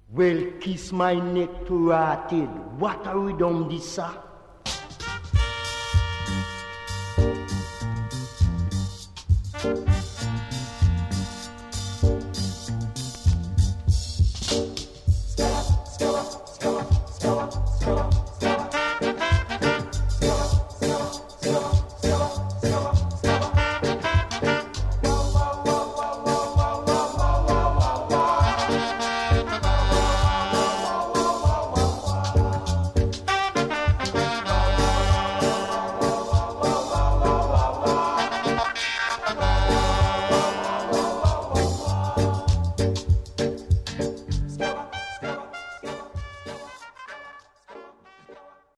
Well, kiss my neck to rotted. What are we done this, sir?